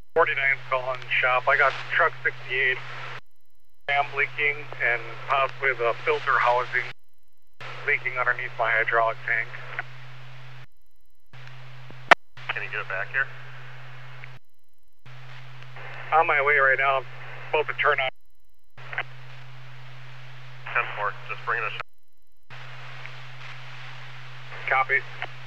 49 calling shop. I got truck 68 dam leaking and possibly the filter housing leaking underneath my hydraulic tank. Can you get it back here? On my way right now. I'm supposed to turn on. 10-4, just bring it a shot. Copy.